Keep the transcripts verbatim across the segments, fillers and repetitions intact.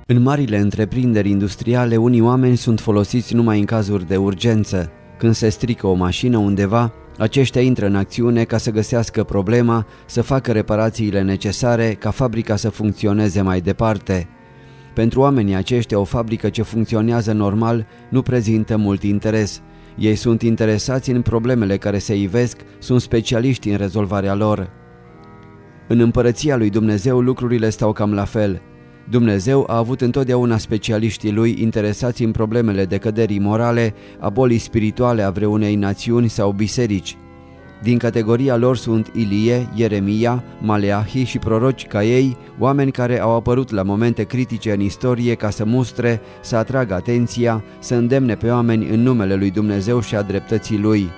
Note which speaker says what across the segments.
Speaker 1: În marile întreprinderi industriale, unii oameni sunt folosiți numai în cazuri de urgență. Când se strică o mașină undeva, aceștia intră în acțiune ca să găsească problema, să facă reparațiile necesare ca fabrica să funcționeze mai departe. Pentru oamenii aceștia, o fabrică ce funcționează normal nu prezintă mult interes. Ei sunt interesați în problemele care se ivesc, sunt specialiști în rezolvarea lor. În împărăția lui Dumnezeu lucrurile stau cam la fel. Dumnezeu a avut întotdeauna specialiștii lui interesați în problemele decăderii morale, a bolii spirituale a vreunei națiuni sau biserici. Din categoria lor sunt Ilie, Ieremia, Maleahi și proroci ca ei, oameni care au apărut la momente critice în istorie ca să mustre, să atragă atenția, să îndemne pe oameni în numele lui Dumnezeu și a dreptății lui.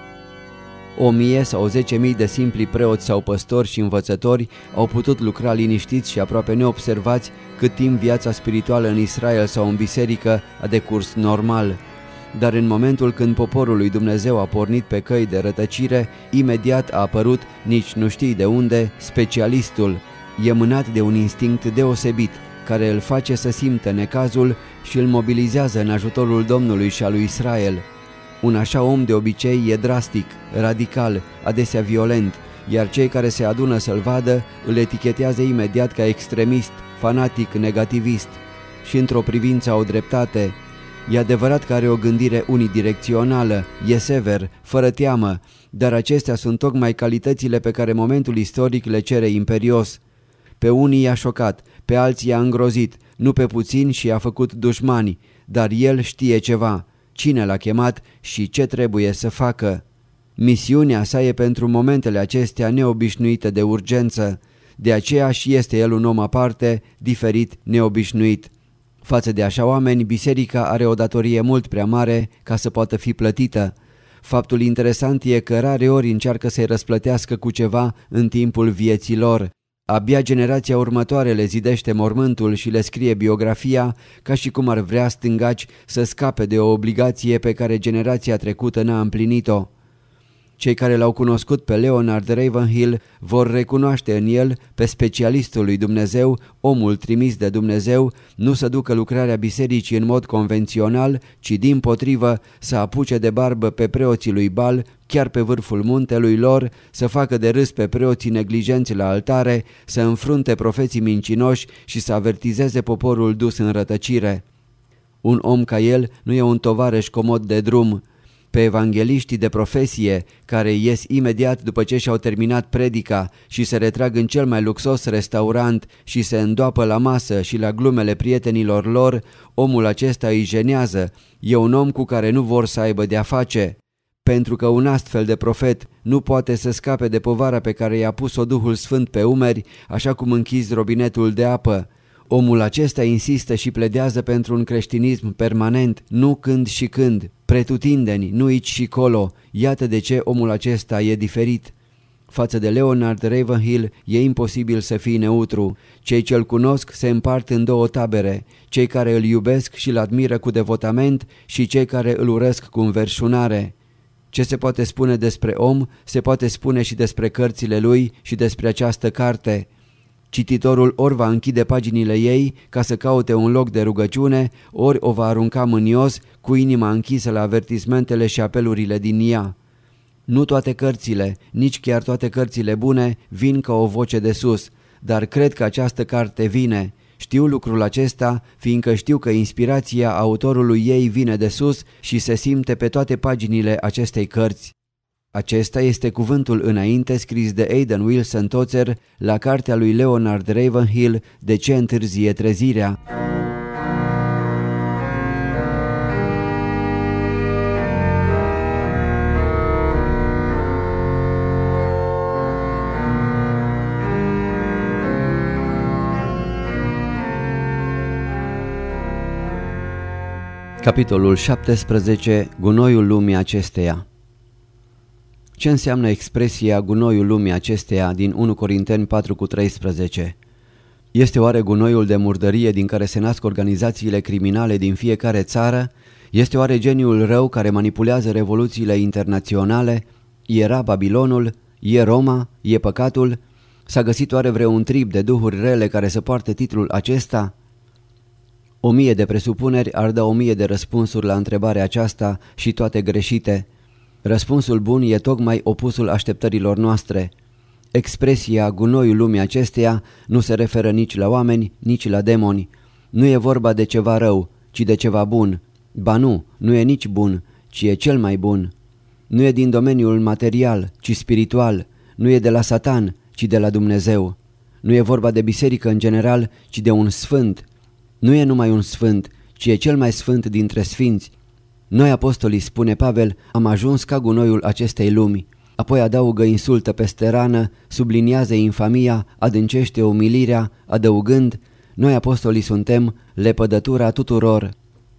Speaker 1: O mie sau zece mii de simpli preoți sau păstori și învățători au putut lucra liniștiți și aproape neobservați cât timp viața spirituală în Israel sau în biserică a decurs normal. Dar în momentul când poporul lui Dumnezeu a pornit pe căi de rătăcire, imediat a apărut, nici nu știi de unde, specialistul, e mânat de un instinct deosebit, care îl face să simtă necazul și îl mobilizează în ajutorul Domnului și a lui Israel. Un așa om de obicei e drastic, radical, adesea violent, iar cei care se adună să-l vadă îl etichetează imediat ca extremist, fanatic, negativist. Și într-o privință au dreptate. E adevărat că are o gândire unidirecțională, e sever, fără teamă, dar acestea sunt tocmai calitățile pe care momentul istoric le cere imperios. Pe unii i-a șocat, pe alții i-a îngrozit, nu pe puțini și i-a făcut dușmani, dar el știe ceva. Cine l-a chemat și ce trebuie să facă. Misiunea sa e pentru momentele acestea neobișnuite de urgență, de aceea și este el un om aparte, diferit, neobișnuit. Față de așa oameni, biserica are o datorie mult prea mare ca să poată fi plătită. Faptul interesant e că rare ori încearcă să-i răsplătească cu ceva în timpul vieții lor. Abia generația următoare le zidește mormântul și le scrie biografia ca și cum ar vrea stângaci să scape de o obligație pe care generația trecută n-a împlinit-o. Cei care l-au cunoscut pe Leonard Ravenhill vor recunoaște în el pe specialistul lui Dumnezeu, omul trimis de Dumnezeu, nu să ducă lucrarea bisericii în mod convențional, ci dimpotrivă să apuce de barbă pe preoții lui Bal, chiar pe vârful muntelui lor, să facă de râs pe preoții neglijenți la altare, să înfrunte profeții mincinoși și să avertizeze poporul dus în rătăcire. Un om ca el nu e un tovarăș comod de drum. Pe evangeliștii de profesie, care ies imediat după ce și-au terminat predica și se retrag în cel mai luxos restaurant și se îndoapă la masă și la glumele prietenilor lor, omul acesta îi jenează, e un om cu care nu vor să aibă de-a face. Pentru că un astfel de profet nu poate să scape de povara pe care i-a pus-o Duhul Sfânt pe umeri, așa cum închizi robinetul de apă. Omul acesta insistă și pledează pentru un creștinism permanent, nu când și când, pretutindeni, nu aici și colo. Iată de ce omul acesta e diferit. Față de Leonard Ravenhill e imposibil să fii neutru. Cei ce-l cunosc se împart în două tabere, cei care îl iubesc și îl admiră cu devotament și cei care îl urăsc cu înverșunare. Ce se poate spune despre om, se poate spune și despre cărțile lui și despre această carte. Cititorul ori va închide paginile ei ca să caute un loc de rugăciune, ori o va arunca mânios cu inima închisă la avertismentele și apelurile din ea. Nu toate cărțile, nici chiar toate cărțile bune, vin ca o voce de sus, dar cred că această carte vine. Știu lucrul acesta, fiindcă știu că inspirația autorului ei vine de sus și se simte pe toate paginile acestei cărți. Acesta este cuvântul înainte scris de Aidan Wilson Tozer la cartea lui Leonard Ravenhill, De ce întârzie trezirea? Capitolul șaptesprezece. Gunoiul lumii acesteia. Ce înseamnă expresia gunoiul lumii acesteia din unu Corinteni patru cu treisprezece? Este oare gunoiul de murdărie din care se nasc organizațiile criminale din fiecare țară? Este oare geniul rău care manipulează revoluțiile internaționale? Era Babilonul? E Roma? E păcatul? S-a găsit oare vreun trib de duhuri rele care să poarte titlul acesta? O mie de presupuneri ar da o mie de răspunsuri la întrebarea aceasta și toate greșite. Răspunsul bun e tocmai opusul așteptărilor noastre. Expresia gunoiul lumii acesteia nu se referă nici la oameni, nici la demoni. Nu e vorba de ceva rău, ci de ceva bun. Ba nu, nu e nici bun, ci e cel mai bun. Nu e din domeniul material, ci spiritual. Nu e de la Satan, ci de la Dumnezeu. Nu e vorba de biserică în general, ci de un sfânt. Nu e numai un sfânt, ci e cel mai sfânt dintre sfinți. Noi apostolii, spune Pavel, am ajuns ca gunoiul acestei lumi. Apoi adaugă insultă peste rană, subliniază infamia, adâncește umilirea, adăugând: noi apostolii suntem lepădătura tuturor.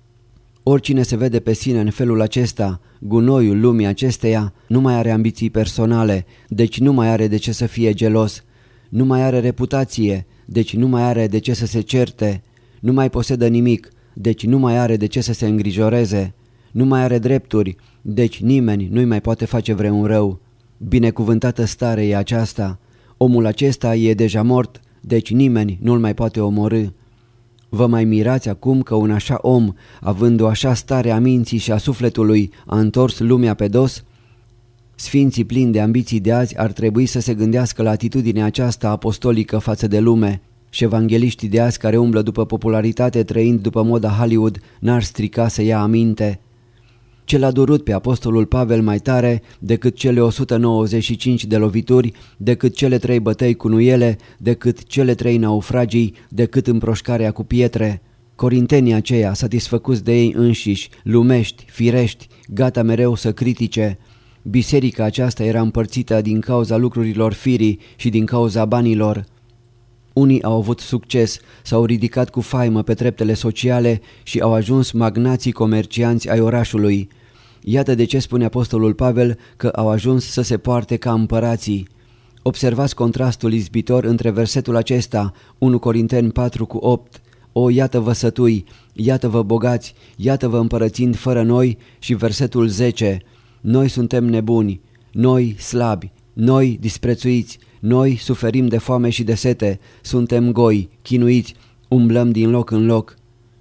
Speaker 1: Oricine se vede pe sine în felul acesta, gunoiul lumii acesteia, nu mai are ambiții personale, deci nu mai are de ce să fie gelos. Nu mai are reputație, deci nu mai are de ce să se certe. Nu mai posedă nimic, deci nu mai are de ce să se îngrijoreze. Nu mai are drepturi, deci nimeni nu-i mai poate face vreun rău. Binecuvântată stare e aceasta. Omul acesta e deja mort, deci nimeni nu-l mai poate omorî. Vă mai mirați acum că un așa om, având o așa stare a minții și a sufletului, a întors lumea pe dos? Sfinții plini de ambiții de azi ar trebui să se gândească la atitudinea aceasta apostolică față de lume. Și evangeliștii de azi care umblă după popularitate trăind după moda Hollywood n-ar strica să ia aminte. Ce l-a durut pe apostolul Pavel mai tare decât cele o sută nouăzeci și cinci de lovituri, decât cele trei bătăi cu nuiele, decât cele trei naufragii, decât împroșcarea cu pietre? Corintenii aceia, satisfăcuți de ei înșiși, lumești, firești, gata mereu să critique. Biserica aceasta era împărțită din cauza lucrurilor firii și din cauza banilor. Unii au avut succes, s-au ridicat cu faimă pe treptele sociale și au ajuns magnații comercianți ai orașului. Iată de ce spune apostolul Pavel că au ajuns să se poarte ca împărații. Observați contrastul izbitor între versetul acesta, unu Corinteni patru cu opt, o, iată-vă sătui, iată-vă bogați, iată-vă împărățind fără noi, și versetul zece, noi suntem nebuni, noi slabi, noi disprețuiți, noi suferim de foame și de sete, suntem goi, chinuiți, umblăm din loc în loc.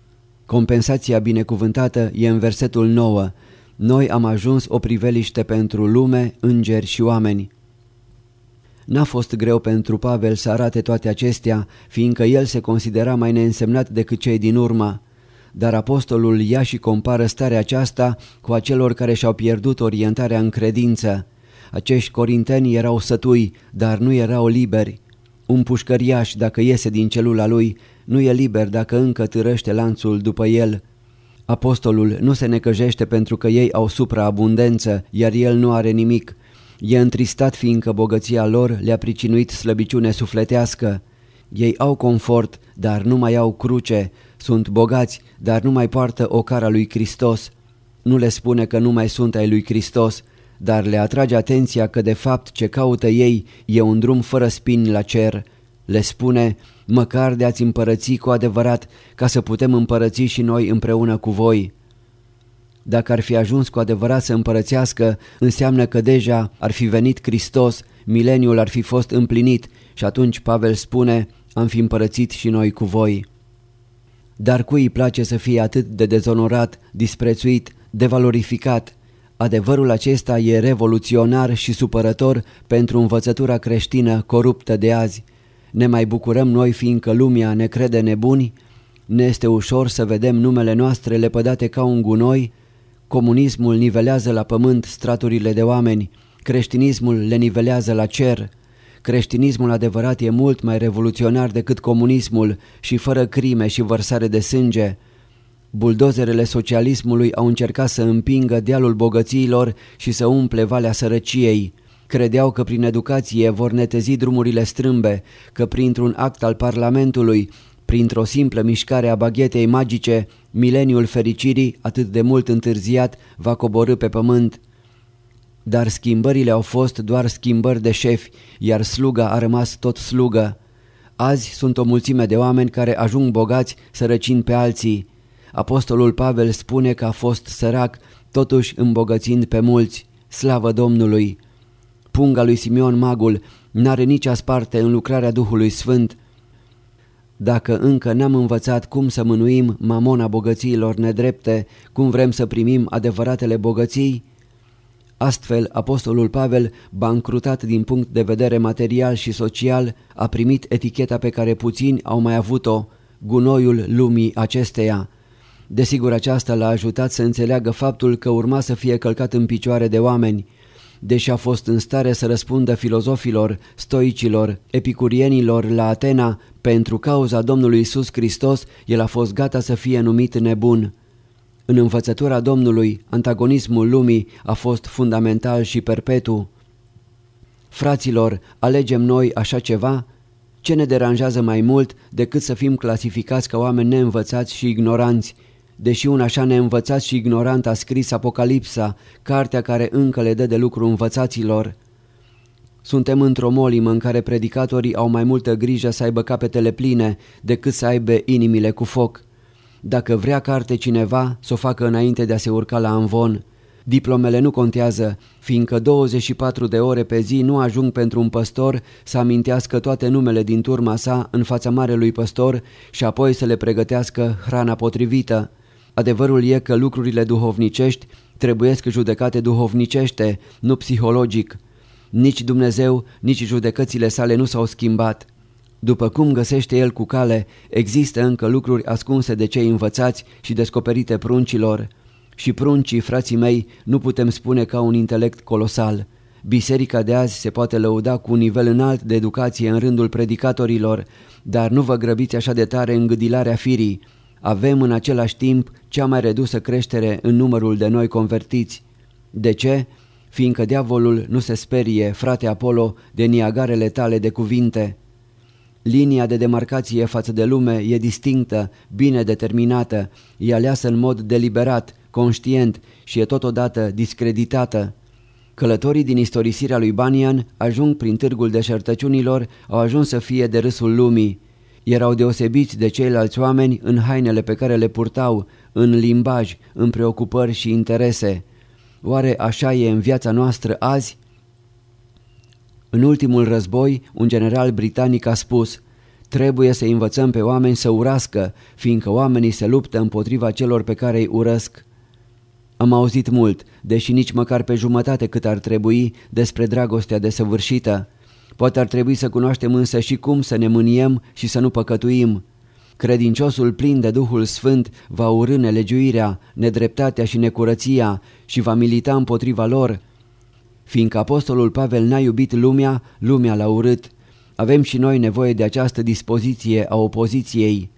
Speaker 1: Compensația binecuvântată e în versetul nouă. Noi am ajuns o priveliște pentru lume, îngeri și oameni. N-a fost greu pentru Pavel să arate toate acestea, fiindcă el se considera mai neînsemnat decât cei din urmă. Dar apostolul ia și compară starea aceasta cu a celor care și-au pierdut orientarea în credință. Acești corinteni erau sătui, dar nu erau liberi. Un pușcăriaș, dacă iese din celula lui, nu e liber dacă încă târăște lanțul după el. Apostolul nu se necăjește pentru că ei au supraabundență, iar el nu are nimic. E întristat fiindcă bogăția lor le-a pricinuit slăbiciune sufletească. Ei au confort, dar nu mai au cruce, sunt bogați, dar nu mai poartă ocara lui Hristos. Nu le spune că nu mai sunt ai lui Hristos, dar le atrage atenția că de fapt ce caută ei e un drum fără spini la cer. Le spune: măcar de ați împărăți cu adevărat, ca să putem împărăți și noi împreună cu voi. Dacă ar fi ajuns cu adevărat să împărățească, înseamnă că deja ar fi venit Hristos, mileniul ar fi fost împlinit și atunci Pavel spune: am fi împărățit și noi cu voi. Dar cui îi place să fie atât de dezonorat, disprețuit, devalorificat? Adevărul acesta e revoluționar și supărător pentru învățătura creștină coruptă de azi. Ne mai bucurăm noi fiindcă lumea ne crede nebuni? Ne este ușor să vedem numele noastre lepădate ca un gunoi? Comunismul nivelează la pământ straturile de oameni, creștinismul le nivelează la cer. Creștinismul adevărat e mult mai revoluționar decât comunismul și fără crime și vărsare de sânge. Buldozerele socialismului au încercat să împingă dealul bogățiilor și să umple valea sărăciei. Credeau că prin educație vor netezi drumurile strâmbe, că printr-un act al Parlamentului, printr-o simplă mișcare a baghetei magice, mileniul fericirii, atât de mult întârziat, va coborî pe pământ. Dar schimbările au fost doar schimbări de șefi, iar sluga a rămas tot slugă. Azi sunt o mulțime de oameni care ajung bogați sărăcind pe alții. Apostolul Pavel spune că a fost sărac, totuși îmbogățind pe mulți. Slavă Domnului! Punga lui Simeon Magul n-are nici asparte în lucrarea Duhului Sfânt. Dacă încă n-am învățat cum să mânuim mamona bogățiilor nedrepte, cum vrem să primim adevăratele bogății? Astfel, apostolul Pavel, bancrutat din punct de vedere material și social, a primit eticheta pe care puțini au mai avut-o, gunoiul lumii acesteia. Desigur, aceasta l-a ajutat să înțeleagă faptul că urma să fie călcat în picioare de oameni. Deși a fost în stare să răspundă filozofilor, stoicilor, epicurienilor la Atena, pentru cauza Domnului Iisus Hristos, el a fost gata să fie numit nebun. În învățătura Domnului, antagonismul lumii a fost fundamental și perpetu. Fraților, alegem noi așa ceva? Ce ne deranjează mai mult decât să fim clasificați ca oameni neînvățați și ignoranți? Deși un așa neînvățat și ignorant a scris Apocalipsa, cartea care încă le dă de lucru învățaților. Suntem într-o molimă în care predicatorii au mai multă grijă să aibă capetele pline decât să aibă inimile cu foc. Dacă vrea carte cineva, să o facă înainte de a se urca la amvon. Diplomele nu contează, fiindcă douăzeci și patru de ore pe zi nu ajung pentru un păstor să amintească toate numele din turma sa în fața marelui păstor și apoi să le pregătească hrana potrivită. Adevărul e că lucrurile duhovnicești trebuiesc judecate duhovnicește, nu psihologic. Nici Dumnezeu, nici judecățile sale nu s-au schimbat. După cum găsește El cu cale, există încă lucruri ascunse de cei învățați și descoperite pruncilor. Și pruncii, frații mei, nu putem spune că au un intelect colosal. Biserica de azi se poate lăuda cu un nivel înalt de educație în rândul predicatorilor, dar nu vă grăbiți așa de tare în gâdilarea firii. Avem în același timp cea mai redusă creștere în numărul de noi convertiți. De ce? Fiindcă diavolul nu se sperie, frate Apollo, de niagarele tale de cuvinte. Linia de demarcație față de lume e distinctă, bine determinată, e aleasă în mod deliberat, conștient și e totodată discreditată. Călătorii din istorisirea lui Bunyan ajung prin târgul deșertăciunilor, au ajuns să fie de râsul lumii. Erau deosebiți de ceilalți oameni în hainele pe care le purtau, în limbaj, în preocupări și interese. Oare așa e în viața noastră azi? În ultimul război, un general britanic a spus: trebuie să învățăm pe oameni să urască, fiindcă oamenii se luptă împotriva celor pe care îi urăsc. Am auzit mult, deși nici măcar pe jumătate cât ar trebui, despre dragostea desăvârșită. Poate ar trebui să cunoaștem însă și cum să ne mâniem și să nu păcătuim. Credinciosul plin de Duhul Sfânt va urî nelegiuirea, nedreptatea și necurăția și va milita împotriva lor. Fiindcă apostolul Pavel n-a iubit lumea, lumea l-a urât. Avem și noi nevoie de această dispoziție a opoziției.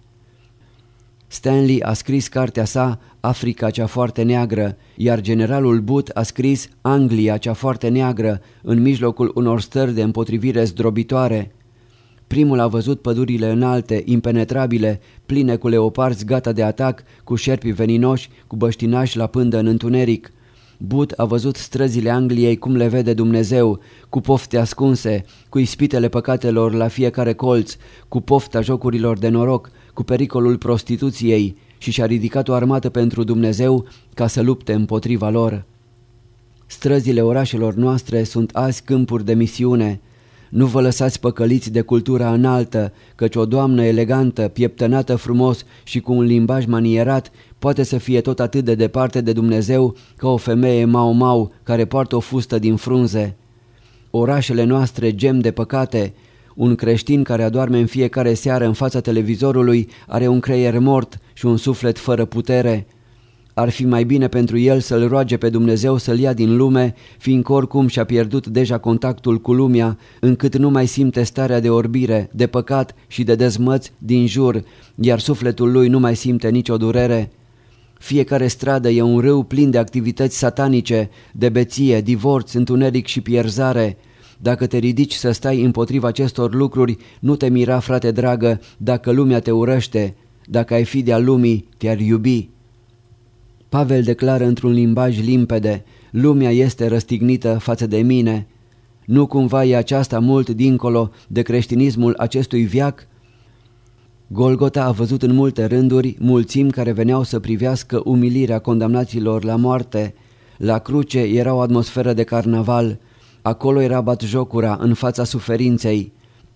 Speaker 1: Stanley a scris cartea sa Africa cea foarte neagră, iar generalul Booth a scris Anglia cea foarte neagră, în mijlocul unor stări de împotrivire zdrobitoare. Primul a văzut pădurile înalte, impenetrabile, pline cu leoparzi gata de atac, cu șerpi veninoși, cu băștinași la pândă în întuneric. Booth a văzut străzile Angliei cum le vede Dumnezeu, cu pofte ascunse, cu ispitele păcatelor la fiecare colț, cu pofta jocurilor de noroc, cu pericolul prostituției, și și-a ridicat o armată pentru Dumnezeu ca să lupte împotriva lor. Străzile orașelor noastre sunt azi câmpuri de misiune. Nu vă lăsați păcăliți de cultura înaltă, căci o doamnă elegantă, pieptănată frumos și cu un limbaj manierat poate să fie tot atât de departe de Dumnezeu ca o femeie mau-mau care poartă o fustă din frunze. Orașele noastre gem de păcate. Un creștin care adorme în fiecare seară în fața televizorului are un creier mort și un suflet fără putere. Ar fi mai bine pentru el să-L roage pe Dumnezeu să-l ia din lume, fiindcă oricum și-a pierdut deja contactul cu lumea, încât nu mai simte starea de orbire, de păcat și de dezmăț din jur, iar sufletul lui nu mai simte nicio durere. Fiecare stradă e un râu plin de activități satanice, de beție, divorț, întuneric și pierzare. Dacă te ridici să stai împotriva acestor lucruri, nu te mira, frate dragă, dacă lumea te urăște. Dacă ai fi de-a lumii, te-ar iubi. Pavel declară într-un limbaj limpede: lumea este răstignită față de mine. Nu cumva e aceasta mult dincolo de creștinismul acestui veac? Golgota a văzut în multe rânduri mulțimi care veneau să privească umilirea condamnaților la moarte. La cruce era o atmosferă de carnaval. Acolo era batjocura în fața suferinței.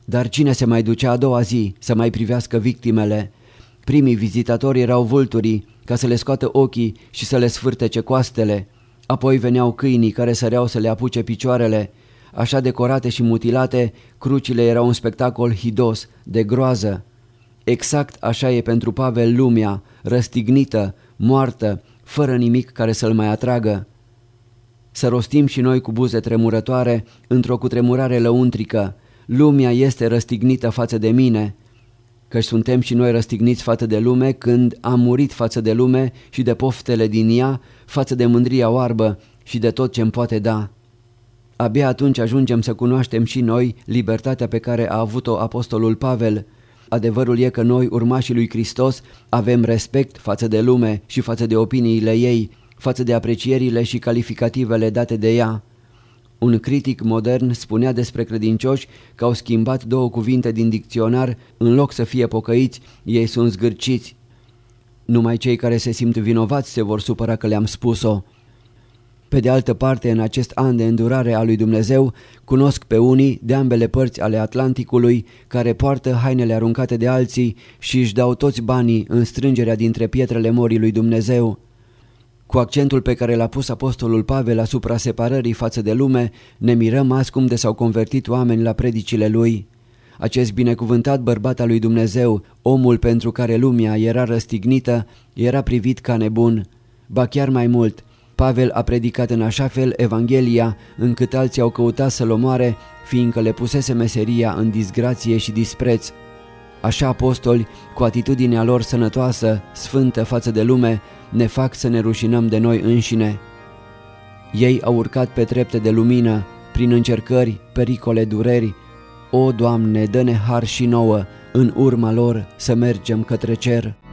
Speaker 1: Dar cine se mai ducea a doua zi să mai privească victimele? Primii vizitatori erau vulturii, ca să le scoată ochii și să le sfârtece coastele. Apoi veneau câinii care săreau să le apuce picioarele. Așa decorate și mutilate, crucile erau un spectacol hidos, de groază. Exact așa e pentru Pavel lumea, răstignită, moartă, fără nimic care să-l mai atragă. Să rostim și noi cu buze tremurătoare, într-o cutremurare lăuntrică: lumea este răstignită față de mine, căci suntem și noi răstigniți față de lume când am murit față de lume și de poftele din ea, față de mândria oarbă și de tot ce-mi poate da. Abia atunci ajungem să cunoaștem și noi libertatea pe care a avut-o apostolul Pavel. Adevărul e că noi, urmașii lui Hristos, avem respect față de lume și față de opiniile ei, față de aprecierile și calificativele date de ea. Un critic modern spunea despre credincioși că au schimbat două cuvinte din dicționar, în loc să fie pocăiți, ei sunt zgârciți. Numai cei care se simt vinovați se vor supăra că le-am spus-o. Pe de altă parte, în acest an de îndurare a lui Dumnezeu, cunosc pe unii de ambele părți ale Atlanticului care poartă hainele aruncate de alții și își dau toți banii în strângerea dintre pietrele morii lui Dumnezeu. Cu accentul pe care l-a pus apostolul Pavel asupra separării față de lume, ne mirăm azi cum de s-au convertit oameni la predicile lui. Acest binecuvântat bărbat al lui Dumnezeu, omul pentru care lumea era răstignită, era privit ca nebun. Ba chiar mai mult, Pavel a predicat în așa fel Evanghelia, încât alții au căutat să-l omoare, fiindcă le pusese meseria în disgrație și dispreț. Așa apostoli, cu atitudinea lor sănătoasă, sfântă față de lume, ne fac să ne rușinăm de noi înșine. Ei au urcat pe trepte de lumină, prin încercări, pericole, dureri. O, Doamne, dă-ne har și nouă, în urma lor să mergem către cer.